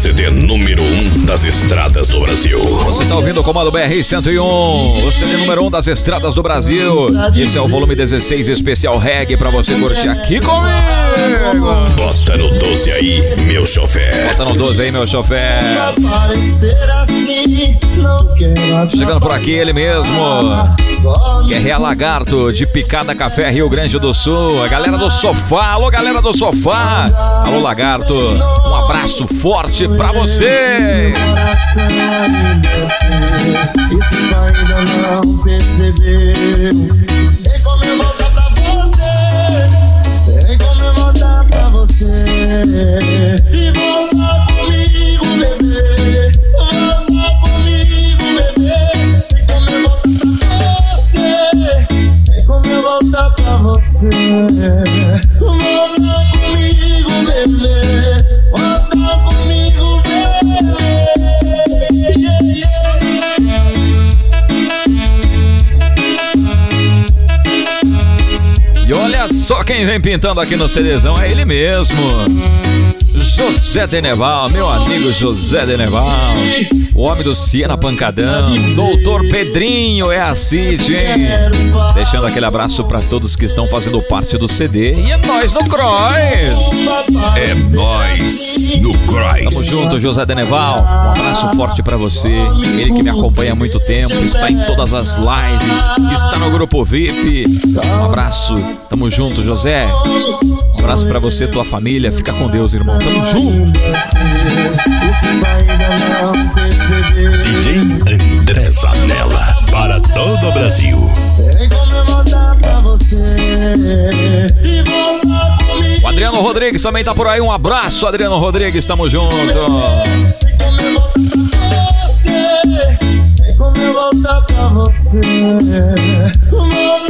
CD número 1 das estradas do Brasil. Você tá ouvindo o Comando BR-101, o CD número 1 das estradas do Brasil. Esse é o volume 16 especial reggae pra você curtir aqui comigo. Bota no 12 aí, meu chofer. Bota no 12 aí, meu chofer. Chegando por aqui, ele mesmo, Guerreiro Lagarto, de Picada Café, Rio Grande do Sul. A galera do sofá, alô galera do sofá. Alô Lagarto, um abraço forte pra você. E se ainda não percebeu, tem como eu voltar pra você, tem como eu voltar pra você e voltar comigo, bebê, voltar comigo, bebê. Tem como eu voltar pra você, tem como eu voltar pra você, voltar comigo, bebê, voltar comigo, bebê. E olha só quem vem pintando aqui no CDzão, é ele mesmo, José Deneval, meu amigo José Deneval, o homem do Siena Pancadão, Doutor Pedrinho, é a Cid, hein? Deixando aquele abraço pra todos que estão fazendo parte do CD. E é nóis no Cross. É nóis no Cross. Tamo junto, José Deneval. Um abraço forte pra você. Ele que me acompanha há muito tempo, está em todas as lives, está no grupo VIP. Um abraço, tamo junto, José. Um abraço pra você, tua família. Fica com Deus, irmão. Tamo junto. DJ André Zanella, para todo o Brasil. O Adriano Rodrigues também tá por aí. Um abraço, Adriano Rodrigues. Tamo junto. Tem como eu voltar pra você,